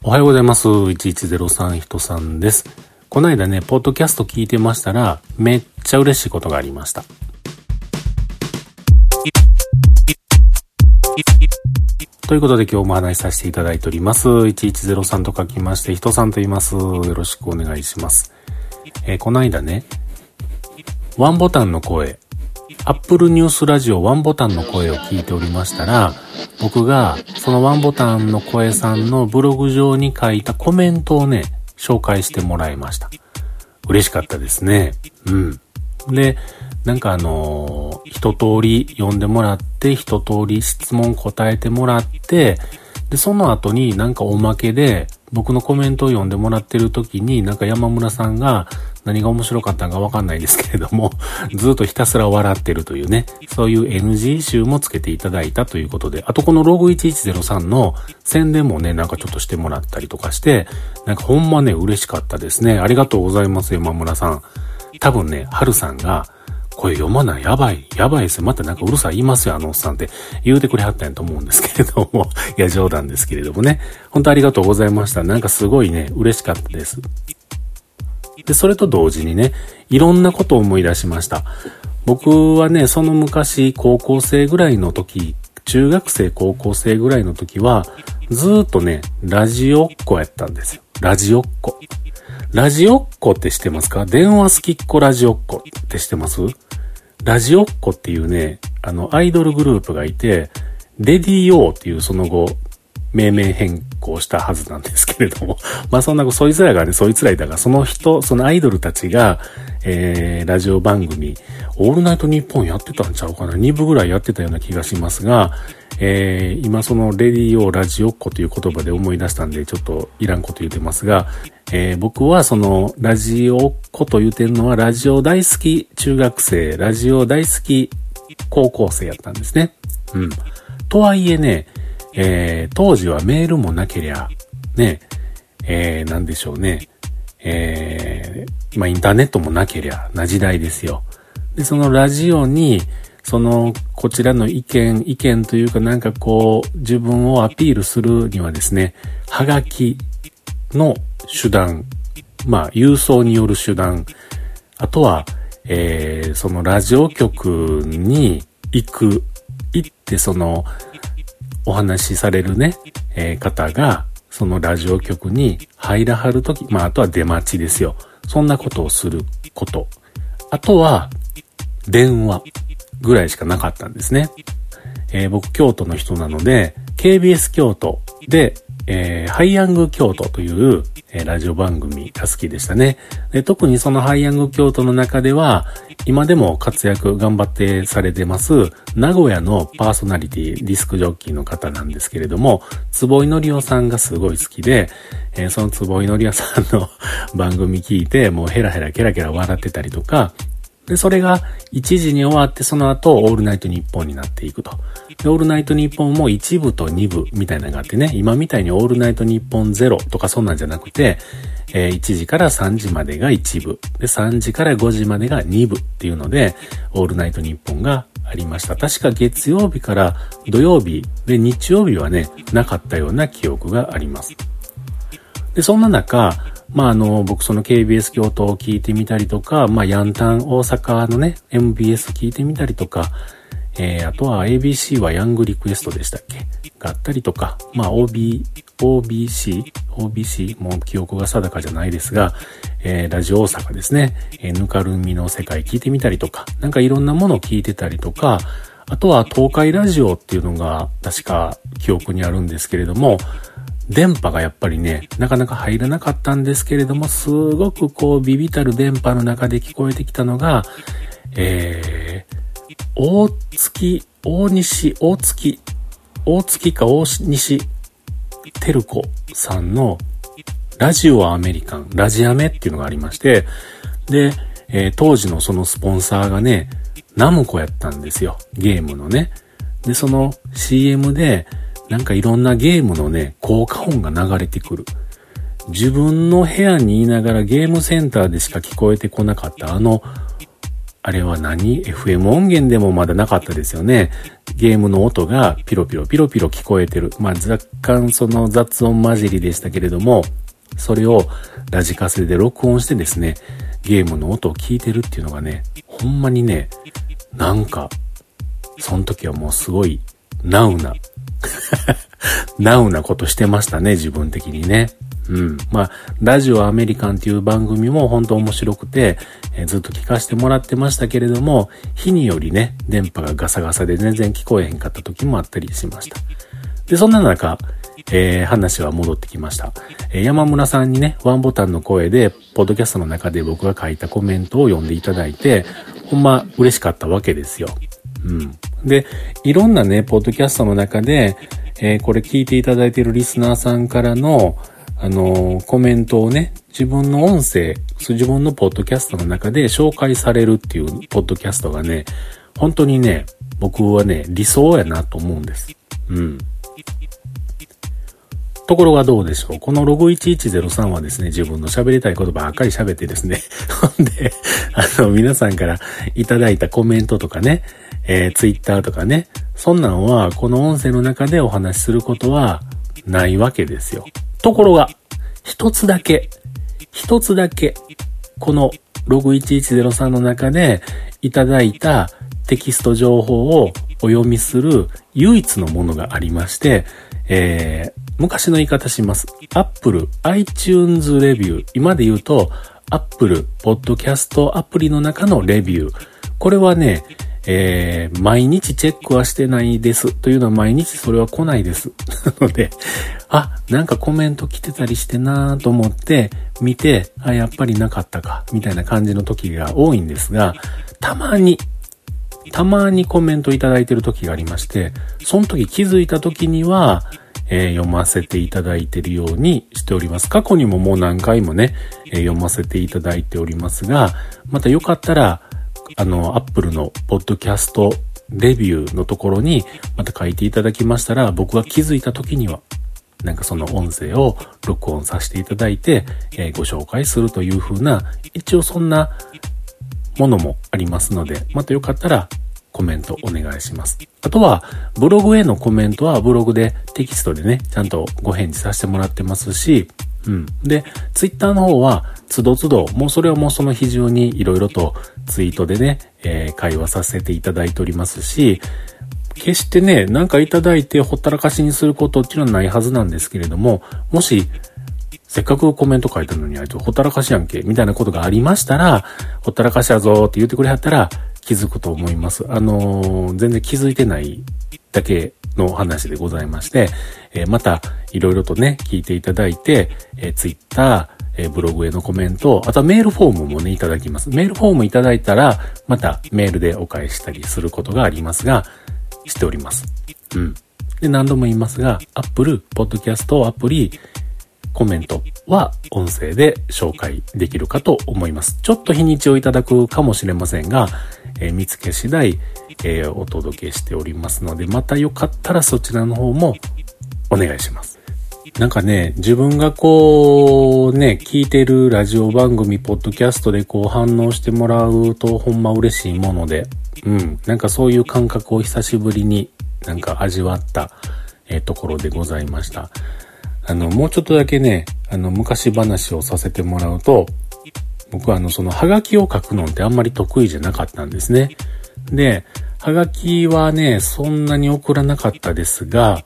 おはようございます。1103人さんです。この間ね、ポッドキャスト聞いてましたら、めっちゃ嬉しいことがありました。ということで今日も話しさせていただいております。1103と書きまして、人さんと言います。よろしくお願いします。この間ね、ワンボタンの声、Apple ニュースラジオワンボタンの声を聞いておりましたら、僕がそのワンボタンの声さんのブログ上に書いたコメントをね、紹介してもらいました。嬉しかったですね。で、なんか一通り読んでもらって、一通り質問答えてもらって、で、その後になんかおまけで、僕のコメントを読んでもらってる時に、なんか山村さんが何が面白かったのかわかんないですけれども、ずっとひたすら笑ってるというね、そういう NG 集もつけていただいたということで、あとこのログ1103の宣伝もね、なんかちょっとしてもらったりとかして、なんかほんまね、嬉しかったですね。ありがとうございます、山村さん。多分ね、春さんが、これ読まない、やばいですよ。またなんかうるさい言いますよ、あのおっさんって言うてくれはったんやと思うんですけれども。いや、冗談ですけれどもね。本当ありがとうございました。なんかすごいね、嬉しかったです。で、それと同時にね、いろんなことを思い出しました。僕はね、その昔、高校生ぐらいの時、中学生、高校生ぐらいの時は、ずーっとね、ラジオっ子やったんですよ。ラジオっ子。ラジオっ子って知ってますか？電話好きっ子ラジオっ子って知ってます？ラジオっ子っていうね、アイドルグループがいて、レディオっていうその後、命名変更したはずなんですけれども。まあそんな、そいつらいたが、そのアイドルたちが、ラジオ番組、オールナイトニッポンやってたんちゃうかな ?2 部ぐらいやってたような気がしますが、今そのレディオラジオっ子という言葉で思い出したんで、ちょっといらんこと言ってますが、僕はそのラジオっ子と言ってるのはラジオ大好き中学生、ラジオ大好き高校生やったんですね。とはいえね、当時はメールもなけりゃ、ね、なんでしょうね。まあ、インターネットもなけりゃな時代ですよ。で、そのラジオに、こちらの意見というかなんかこう、自分をアピールするにはですね、はがきの手段、まあ、郵送による手段、あとは、そのラジオ局に行ってお話しされるね、方が、そのラジオ局に入らはるとき、まあ、あとは出待ちですよ。そんなことをすること。あとは、電話ぐらいしかなかったんですね。僕、京都の人なので、KBS 京都で、ハイヤング京都という、ラジオ番組が好きでしたね。で、特にそのハイヤング京都の中では、今でも頑張ってされてます、名古屋のパーソナリティ、ディスクジョッキーの方なんですけれども、坪井のりおさんがすごい好きで、その坪井のりおさんの番組聞いて、もうヘラヘラケラケラ笑ってたりとか、で、それが1時に終わって、その後、オールナイトニッポンになっていくと。で、オールナイトニッポンも1部と2部みたいなのがあってね、今みたいにオールナイトニッポン0とかそんなんじゃなくて、1時から3時までが1部。で、3時から5時までが2部っていうので、オールナイトニッポンがありました。確か月曜日から土曜日で日曜日はね、なかったような記憶があります。で、そんな中、まあ僕その KBS 京都を聞いてみたりとか、まあヤンタン大阪のね、MBS 聞いてみたりとか、あとは ABC はヤングリクエストでしたっけがあったりとか、まあ OBC もう記憶が定かじゃないですが、ラジオ大阪ですね、ぬかるみの世界聞いてみたりとか、なんかいろんなものを聞いてたりとか、あとは東海ラジオっていうのが確か記憶にあるんですけれども、電波がやっぱりね、なかなか入らなかったんですけれども、すごくこうビビたる電波の中で聞こえてきたのが、大月照子さんのラジオアメリカン、ラジアメっていうのがありまして、で、当時のそのスポンサーがね、ナムコやったんですよ。ゲームのね。で、その CM で、なんかいろんなゲームのね、効果音が流れてくる。自分の部屋にいながらゲームセンターでしか聞こえてこなかったあれはFM 音源でもまだなかったですよね。ゲームの音がピロピロ聞こえてる。若干その雑音混じりでしたけれども、それをラジカセで録音してですね、ゲームの音を聞いてるっていうのがね、ほんまにね、その時はもうすごいナウなことしてましたね、自分的にね。ラジオアメリカンっていう番組も本当面白くて、ずっと聞かせてもらってましたけれども、日によりね、電波がガサガサで全然聞こえへんかった時もあったりしました。で、そんな中、話は戻ってきました。山村さんにね、ワンボタンの声で、ポッドキャストの中で僕が書いたコメントを読んでいただいて、ほんま嬉しかったわけですよ。で、いろんなね、ポッドキャストの中で、これ聞いていただいているリスナーさんからの、コメントをね、自分の音声、自分のポッドキャストの中で紹介されるっていうポッドキャストがね、本当にね、僕はね、理想やなと思うんです。ところがどうでしょう。このログ1103はですね、自分の喋りたいことばっかり喋ってですね。ほんで、皆さんからいただいたコメントとかね、ツイッターとかね、そんなんはこの音声の中でお話しすることはないわけですよ。ところが、一つだけ、このログ1103の中でいただいたテキスト情報をお読みする唯一のものがありまして、昔の言い方します。Apple iTunes レビュー。今で言うと Apple Podcast アプリの中のレビュー。これはね、毎日チェックはしてないです。というのは毎日それは来ないです。なので、なんかコメント来てたりしてなぁと思って見て、やっぱりなかったか、みたいな感じの時が多いんですが、たまにコメントいただいてる時がありまして、その時気づいた時には、読ませていただいているようにしております。過去にももう何回もね、読ませていただいておりますが、またよかったら、Apple のポッドキャストレビューのところにまた書いていただきましたら、僕が気づいた時には、なんかその音声を録音させていただいて、ご紹介するという風な、一応そんなものもありますので、またよかったらコメントお願いします。あとは、ブログへのコメントはブログでテキストでね、ちゃんとご返事させてもらってますし、で、ツイッターの方は、つどつど、もうそれはもうその日中にいろいろとツイートでね、会話させていただいておりますし、決してね、なんかいただいてほったらかしにすることっていうのはないはずなんですけれども、もし、せっかくコメント書いたのに、ほったらかしやんけ、みたいなことがありましたら、ほったらかしやぞーって言ってくれはったら気づくと思います。全然気づいてないだけの話でございまして、またいろいろとね、聞いていただいて、ツイッター、ブログへのコメント、あとはメールフォームもね、いただきます。メールフォームいただいたら、またメールでお返ししたりすることがありますが、しております。で、何度も言いますが、Apple Podcast アプリ、コメントは音声で紹介できるかと思います。ちょっと日にちをいただくかもしれませんが、見つけ次第、お届けしておりますので、またよかったらそちらの方もお願いします。なんかね、自分がこうね、聞いてるラジオ番組、ポッドキャストでこう反応してもらうとほんま嬉しいもので、なんかそういう感覚を久しぶりになんか味わった、ところでございました。もうちょっとだけね、昔話をさせてもらうと、僕はそのハガキを書くのってあんまり得意じゃなかったんですね。で、ハガキはね、そんなに送らなかったですが、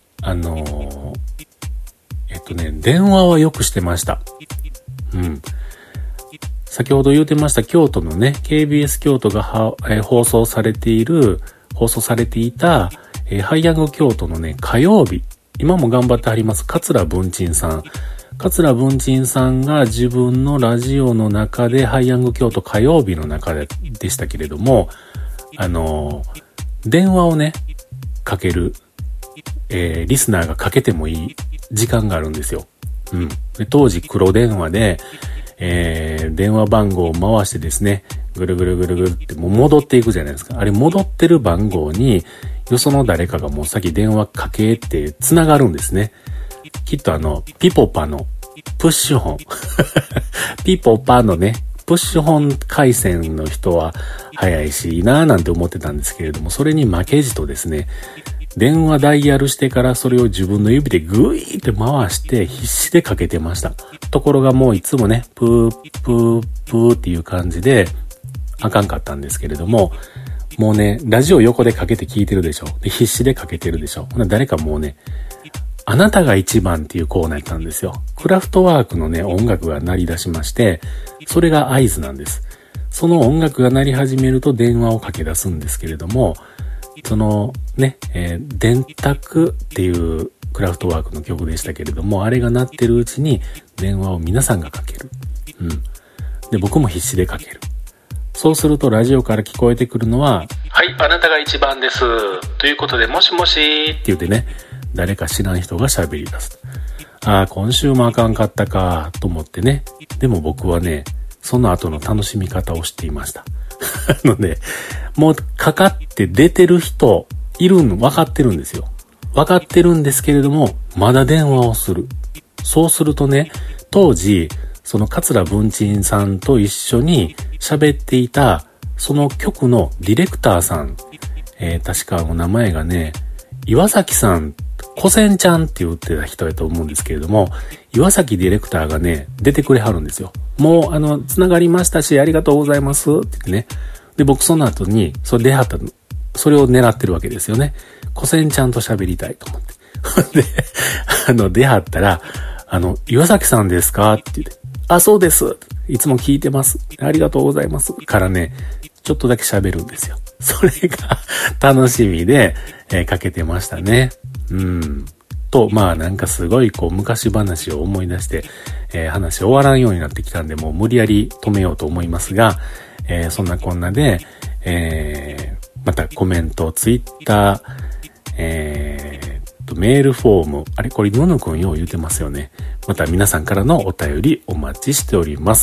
電話はよくしてました。先ほど言ってました京都のね、KBS 京都が放送されていた、ハイヤング京都のね、火曜日、今も頑張ってはります、桂文鎮さん。桂文鎮さんが自分のラジオの中で、ハイヤング京都火曜日の中でしたけれども、電話をね、かける、リスナーがかけてもいい時間があるんですよ。で当時黒電話で、電話番号を回してですね、ぐるぐるぐるぐるってもう戻っていくじゃないですか。あれ戻ってる番号に、よその誰かがもう先電話かけて繋がるんですね。きっとピポパのプッシュホン。ピポパのね、 プッシュ本回線の人は早いし、いいなぁなんて思ってたんですけれども、それに負けじとですね、電話ダイヤルしてからそれを自分の指でグイーって回して必死でかけてました。ところがもういつもね、プープープーっていう感じであかんかったんですけれども、もうね、ラジオ横でかけて聞いてるでしょ。で、必死でかけてるでしょ。誰かもうね、あなたが一番っていうコーナーやったんですよ。クラフトワークのね、音楽が鳴り出しまして、それが合図なんです。その音楽が鳴り始めると電話をかけ出すんですけれども、そのね、電卓っていうクラフトワークの曲でしたけれども、あれが鳴ってるうちに電話を皆さんがかける。で、僕も必死でかける。そうするとラジオから聞こえてくるのは、はい、あなたが一番です。ということで、もしもしって言ってね、誰か知らん人が喋り出す。ああ、今週もあかんかったか、と思ってね。でも僕はね、その後の楽しみ方をしていました。ので、もうかかって出てる人いるの分かってるんですよ。分かってるんですけれども、まだ電話をする。そうするとね、当時、その桂文珍さんと一緒に喋っていた、その局のディレクターさん、確かお名前がね、岩崎さん、古仙ちゃんって言ってた人やと思うんですけれども、岩崎ディレクターがね、出てくれはるんですよ。もう、つながりましたし、ありがとうございますって言ってね。で、僕その後に、それを狙ってるわけですよね。古仙ちゃんと喋りたいと思って。で、出はったら、岩崎さんですかって言って、あ、そうです。いつも聞いてます。ありがとうございます。からね、ちょっとだけ喋るんですよ。それが楽しみで、かけてましたね。まあなんかすごい昔話を思い出して、話終わらんようになってきたんで、もう無理やり止めようと思いますが、そんなこんなで、またコメント、ツイッター、メールフォーム、あれこれぬぬくんよう言うてますよね。また皆さんからのお便りお待ちしております。